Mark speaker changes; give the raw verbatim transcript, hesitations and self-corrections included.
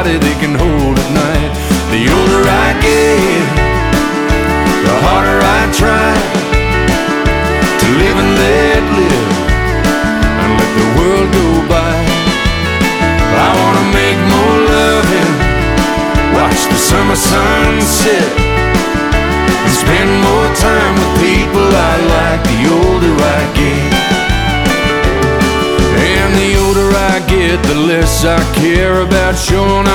Speaker 1: body they can hold at night. The older I get, the harder I try to live and let live and let the world go by. I wanna make more love and watch the summer sun set and spend more time with people I like. The older I get, and the older I get, the less I care about showing